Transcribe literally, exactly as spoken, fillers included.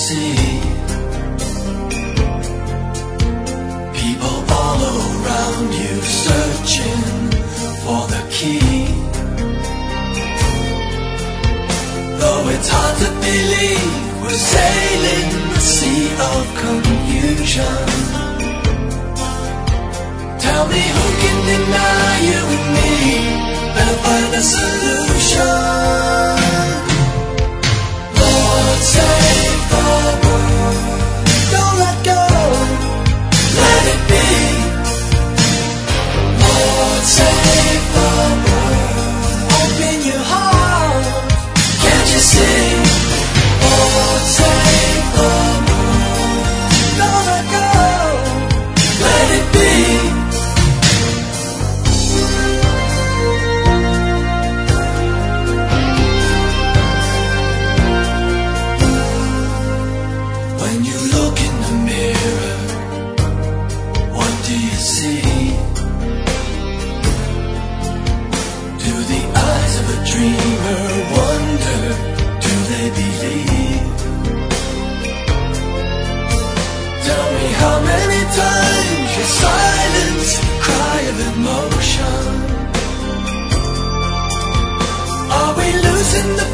see? People all around you searching for the key. Though it's hard to believe we're sailing the sea of confusion. Tell me who can deny you and me better find a solution. Lord, save the world. Don't let go. Let it be. Lord, save the world. Open your heart. Can't you see? Lord, save the world. Don't let go. Let it be. When you look in the mirror, what do you see? Do the eyes of a dreamer wonder, do they believe? Tell me how many times your silence cry of emotion. Are we losing the